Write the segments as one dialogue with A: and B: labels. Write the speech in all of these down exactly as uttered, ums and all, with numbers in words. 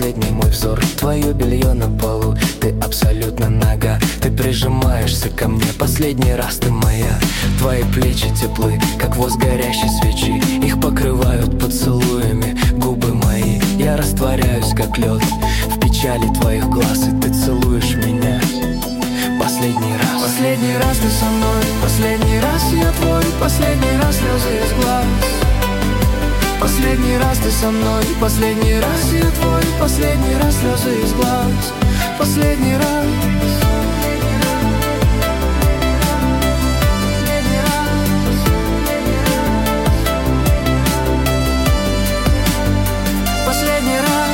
A: последний мой взор. Твое белье на полу, ты абсолютно нага. Ты прижимаешься ко мне, последний раз ты моя. Твои плечи теплы, как воск горящей свечи. Их покрывают поцелуями губы мои. Я растворяюсь, как лед в печали твоих глаз, и ты целуешь меня последний раз. Последний раз ты со мной, последний раз я твой, последний раз слезы из глаз. Последний раз ты со мной, последний раз я твой, последний раз слезы из глаз. Последний раз. Последний раз.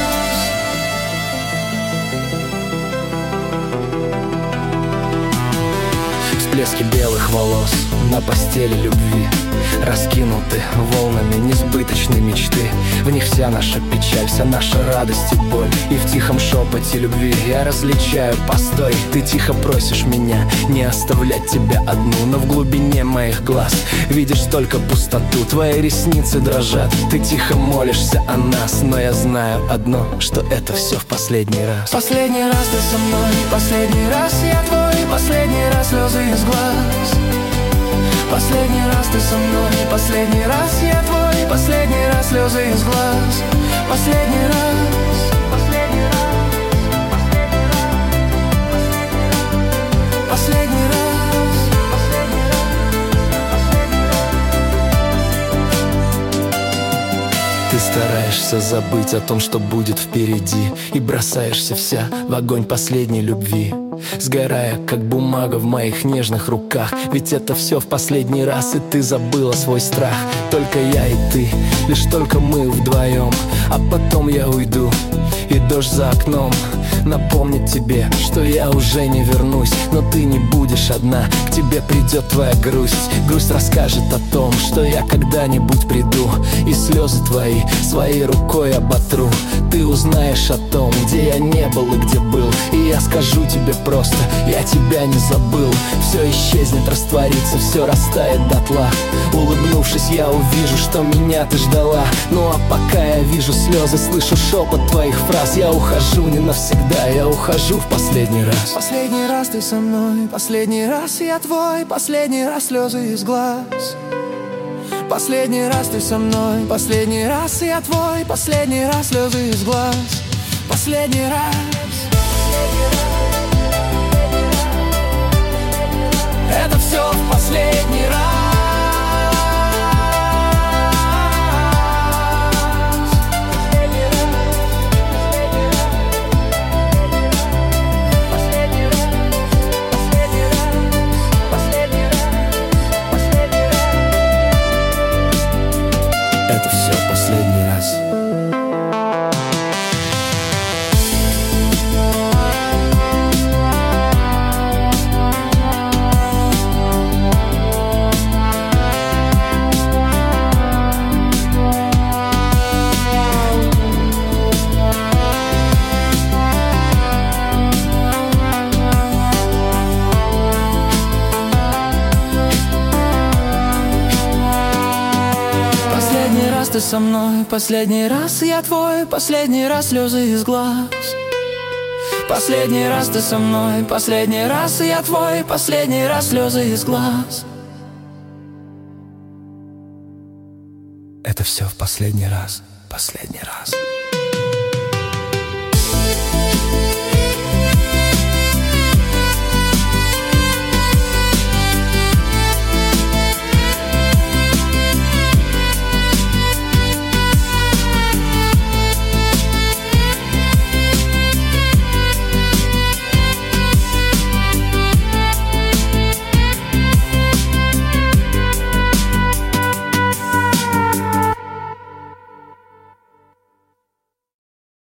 A: Всплески белых волос на постели любви, раскинуты волнами несбыточной мечты. В них вся наша печаль, вся наша радость и боль. И в тихом шепоте любви я различаю постой. Ты тихо просишь меня не оставлять тебя одну, но в глубине моих глаз видишь только пустоту. Твои ресницы дрожат, ты тихо молишься о нас, но я знаю одно, что это все в последний раз. Последний раз ты со мной, последний раз я твой, последний раз слезы из глаз. Последний раз ты со мной, последний раз я твой, последний раз слезы из глаз. Последний раз. Последний раз. Последний раз. Ты стараешься забыть о том, что будет впереди, и бросаешься вся в огонь последней любви, сгорая, как бумага в моих нежных руках. Ведь это все в последний раз, и ты забыла свой страх. Только я и ты, лишь только мы вдвоем. А потом я уйду, и дождь за окном напомнит тебе, что я уже не вернусь. Но ты не будешь одна, к тебе придет твоя грусть. Грусть расскажет о том, что я когда-нибудь приду, и слезы твои своей рукой оботру. Ты узнаешь о том, где я не был и где был, и я скажу тебе просто: я тебя не забыл. Все исчезнет, растворится, все растает дотла. Улыбнувшись, я увижу, что меня ты ждала. Ну а пока я вижу слезы, слышу шепот твоих фраз. Я ухожу не навсегда, я ухожу в последний раз. Последний раз ты со мной, последний раз я твой, последний раз слезы из глаз. Последний раз ты со мной, последний раз я твой, последний раз слезы из глаз. Последний раз. Это все в последний раз. Это все последний раз. Последний раз ты со мной, последний раз я твой, последний раз слезы из глаз. Последний раз ты со мной, последний раз я твой, последний раз слезы из глаз. Это все в последний раз, последний раз.